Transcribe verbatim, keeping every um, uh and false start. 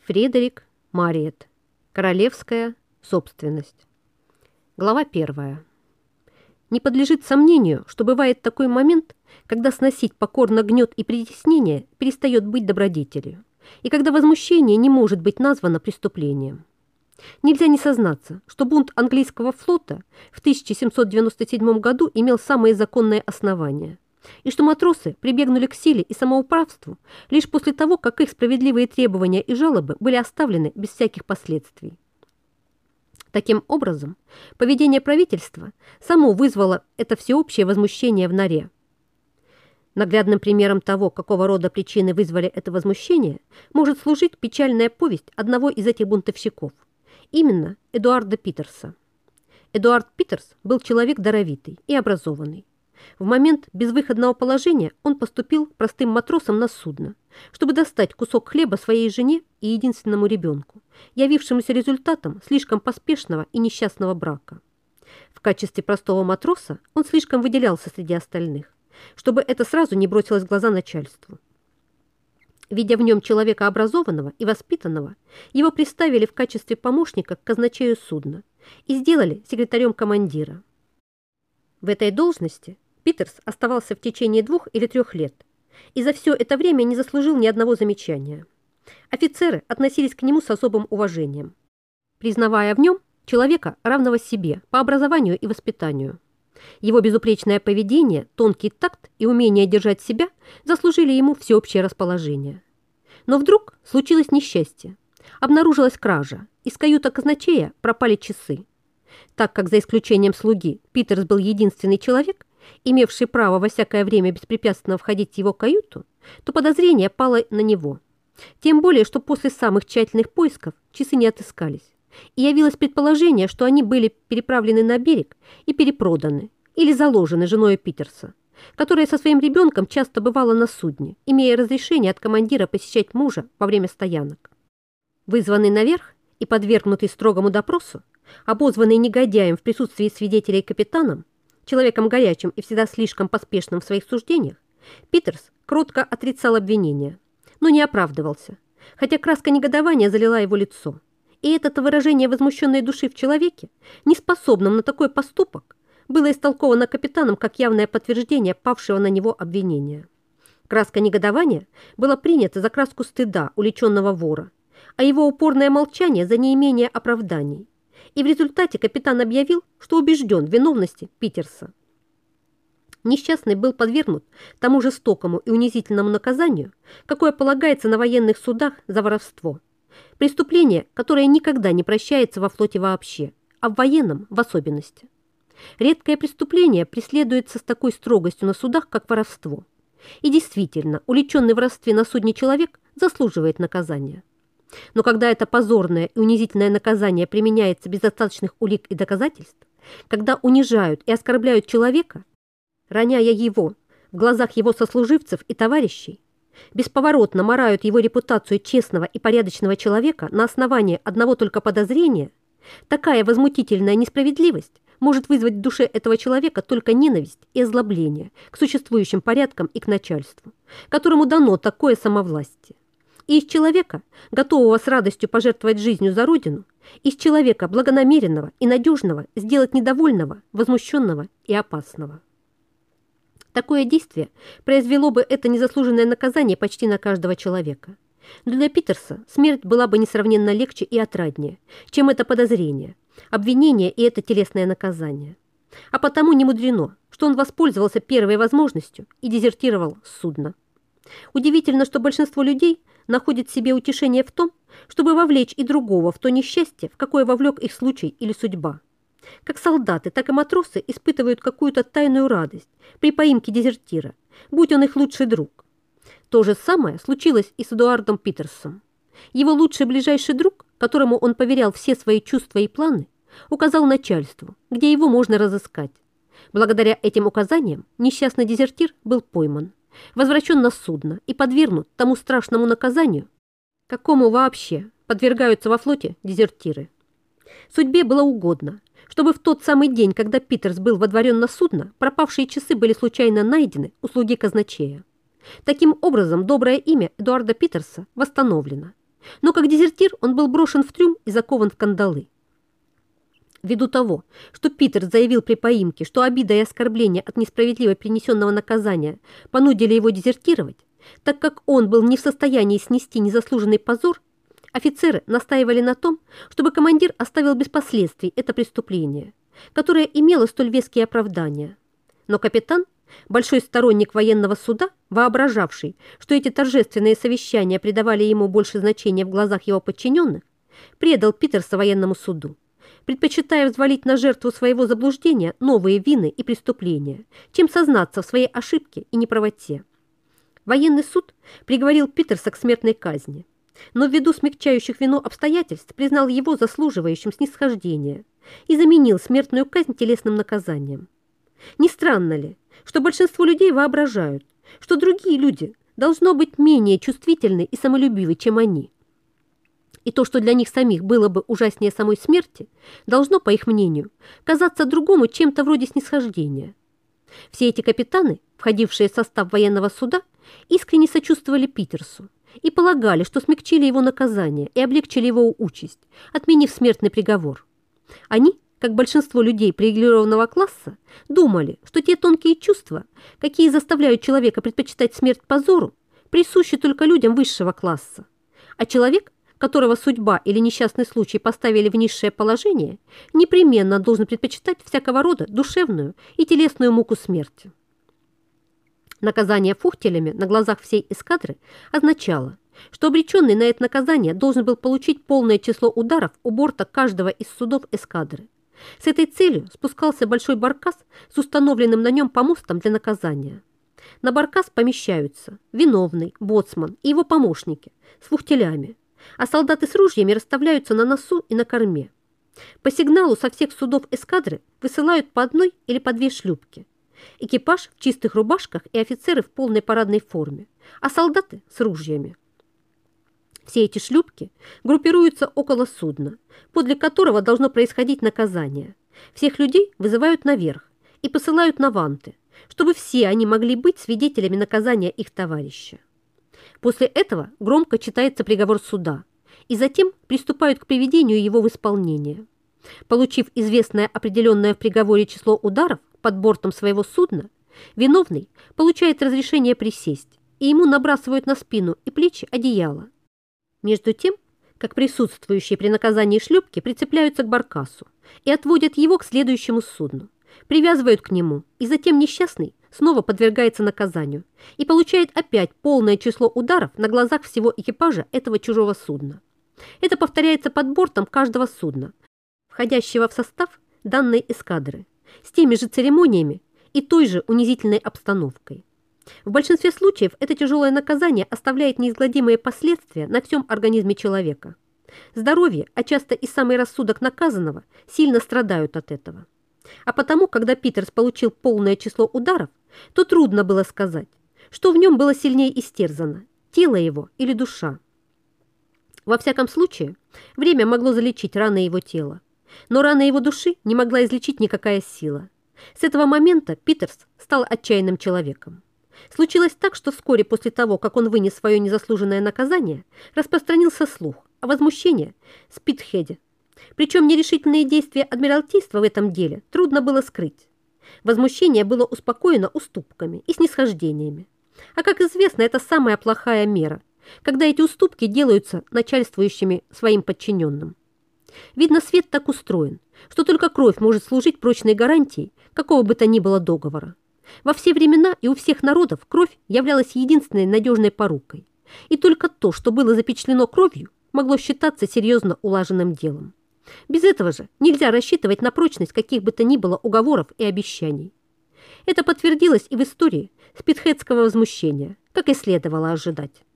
Фредерик Марриott. Королевская собственность. Глава первая. Не подлежит сомнению, что бывает такой момент, когда сносить покорно гнет и притеснение перестает быть добродетелью, и когда возмущение не может быть названо преступлением. Нельзя не сознаться, что бунт английского флота в тысяча семьсот девяносто седьмом году имел самые законные основания, и что матросы прибегнули к силе и самоуправству лишь после того, как их справедливые требования и жалобы были оставлены без всяких последствий. Таким образом, поведение правительства само вызвало это всеобщее возмущение в норе. Наглядным примером того, какого рода причины вызвали это возмущение, может служить печальная повесть одного из этих бунтовщиков, именно Эдуарда Питерса. Эдуард Питерс был человек даровитый и образованный. В момент безвыходного положения он поступил простым матросом на судно, чтобы достать кусок хлеба своей жене и единственному ребенку, явившемуся результатом слишком поспешного и несчастного брака. В качестве простого матроса он слишком выделялся среди остальных, чтобы это сразу не бросилось в глаза начальству. Видя в нем человека образованного и воспитанного, его приставили в качестве помощника к казначею судна и сделали секретарем командира. В этой должности Питерс оставался в течение двух или трех лет и за все это время не заслужил ни одного замечания. Офицеры относились к нему с особым уважением, признавая в нем человека, равного себе по образованию и воспитанию. Его безупречное поведение, тонкий такт и умение держать себя заслужили ему всеобщее расположение. Но вдруг случилось несчастье. Обнаружилась кража, из каюты казначея пропали часы. Так как за исключением слуги Питерс был единственный человек, имевший право во всякое время беспрепятственно входить в его каюту, то подозрение пало на него. Тем более, что после самых тщательных поисков часы не отыскались, и явилось предположение, что они были переправлены на берег и перепроданы или заложены женой Питерса, которая со своим ребенком часто бывала на судне, имея разрешение от командира посещать мужа во время стоянок. Вызванный наверх и подвергнутый строгому допросу, обозванный негодяем в присутствии свидетелей капитаном, человеком горячим и всегда слишком поспешным в своих суждениях, Питерс кротко отрицал обвинения, но не оправдывался, хотя краска негодования залила его лицо. И это выражение возмущенной души в человеке, неспособном на такой поступок, было истолковано капитаном как явное подтверждение павшего на него обвинения. Краска негодования была принята за краску стыда уличенного вора, а его упорное молчание за неимение оправданий. И в результате капитан объявил, что убежден в виновности Питерса. Несчастный был подвергнут тому жестокому и унизительному наказанию, какое полагается на военных судах за воровство. Преступление, которое никогда не прощается во флоте вообще, а в военном в особенности. Редкое преступление преследуется с такой строгостью на судах, как воровство. И действительно, уличенный в воровстве на судне человек заслуживает наказания. Но когда это позорное и унизительное наказание применяется без достаточных улик и доказательств, когда унижают и оскорбляют человека, роняя его в глазах его сослуживцев и товарищей, бесповоротно марают его репутацию честного и порядочного человека на основании одного только подозрения, такая возмутительная несправедливость может вызвать в душе этого человека только ненависть и озлобление к существующим порядкам и к начальству, которому дано такое самовластие. И из человека, готового с радостью пожертвовать жизнью за Родину, из человека благонамеренного и надежного сделать недовольного, возмущенного и опасного. Такое действие произвело бы это незаслуженное наказание почти на каждого человека. Но для Питерса смерть была бы несравненно легче и отраднее, чем это подозрение, обвинение и это телесное наказание. А потому не мудрено, что он воспользовался первой возможностью и дезертировал с судна. Удивительно, что большинство людей находит себе утешение в том, чтобы вовлечь и другого в то несчастье, в какое вовлек их случай или судьба. Как солдаты, так и матросы испытывают какую-то тайную радость при поимке дезертира, будь он их лучший друг. То же самое случилось и с Эдуардом Питерсом. Его лучший ближайший друг, которому он поверял все свои чувства и планы, указал начальству, где его можно разыскать. Благодаря этим указаниям несчастный дезертир был пойман, возвращен на судно и подвергнут тому страшному наказанию, какому вообще подвергаются во флоте дезертиры. Судьбе было угодно, чтобы в тот самый день, когда Питерс был водворен на судно, пропавшие часы были случайно найдены у слуги казначея. Таким образом, доброе имя Эдуарда Питерса восстановлено. но как дезертир он был брошен в трюм и закован в кандалы. Ввиду того, что Питер заявил при поимке, что обида и оскорбление от несправедливо принесенного наказания понудили его дезертировать, так как он был не в состоянии снести незаслуженный позор, офицеры настаивали на том, чтобы командир оставил без последствий это преступление, которое имело столь веские оправдания. Но капитан, большой сторонник военного суда, воображавший, что эти торжественные совещания придавали ему больше значения в глазах его подчиненных, предал Питерса военному суду, предпочитая взвалить на жертву своего заблуждения новые вины и преступления, чем сознаться в своей ошибке и неправоте. Военный суд приговорил Питерса к смертной казни, но ввиду смягчающих вину обстоятельств признал его заслуживающим снисхождения и заменил смертную казнь телесным наказанием. Не странно ли, что большинство людей воображают, что другие люди должно быть менее чувствительны и самолюбивы, чем они? И то, что для них самих было бы ужаснее самой смерти, должно, по их мнению, казаться другому чем-то вроде снисхождения. Все эти капитаны, входившие в состав военного суда, искренне сочувствовали Питерсу и полагали, что смягчили его наказание и облегчили его участь, отменив смертный приговор. Они, как большинство людей привилегированного класса, думали, что те тонкие чувства, какие заставляют человека предпочитать смерть позору, присущи только людям высшего класса, а человек, которого судьба или несчастный случай поставили в низшее положение, непременно должен предпочитать всякого рода душевную и телесную муку смерти. Наказание фухтелями на глазах всей эскадры означало, что обреченный на это наказание должен был получить полное число ударов у борта каждого из судов эскадры. С этой целью спускался большой баркас с установленным на нем помостом для наказания. На баркас помещаются виновный, боцман и его помощники с фухтелями, а солдаты с ружьями расставляются на носу и на корме. По сигналу со всех судов эскадры высылают по одной или по две шлюпки. Экипаж в чистых рубашках и офицеры в полной парадной форме, а солдаты с ружьями. Все эти шлюпки группируются около судна, подле которого должно происходить наказание. Всех людей вызывают наверх и посылают на ванты, чтобы все они могли быть свидетелями наказания их товарища. После этого громко читается приговор суда, и затем приступают к приведению его в исполнение. Получив известное определенное в приговоре число ударов под бортом своего судна, виновный получает разрешение присесть, и ему набрасывают на спину и плечи одеяло. Между тем, как присутствующие при наказании шлюпки прицепляются к баркасу и отводят его к следующему судну, привязывают к нему, и затем несчастный снова подвергается наказанию и получает опять полное число ударов на глазах всего экипажа этого чужого судна. Это повторяется под бортом каждого судна, входящего в состав данной эскадры, с теми же церемониями и той же унизительной обстановкой. В большинстве случаев это тяжелое наказание оставляет неизгладимые последствия на всем организме человека. Здоровье, а часто и самый рассудок наказанного, сильно страдают от этого. А потому, когда Питерс получил полное число ударов, то трудно было сказать, что в нем было сильнее истерзано – тело его или душа. Во всяком случае, время могло залечить раны его тела, но раны его души не могла излечить никакая сила. С этого момента Питерс стал отчаянным человеком. Случилось так, что вскоре после того, как он вынес свое незаслуженное наказание, распространился слух о возмущении в Спитхеде. Причем нерешительные действия Адмиралтейства в этом деле трудно было скрыть. Возмущение было успокоено уступками и снисхождениями. А как известно, это самая плохая мера, когда эти уступки делаются начальствующими своим подчиненным. Видно, свет так устроен, что только кровь может служить прочной гарантией какого бы то ни было договора. Во все времена и у всех народов кровь являлась единственной надежной порукой, и только то, что было запечатлено кровью, могло считаться серьезно улаженным делом. Без этого же нельзя рассчитывать на прочность каких бы то ни было уговоров и обещаний. Это подтвердилось и в истории Спитхедского возмущения, как и следовало ожидать.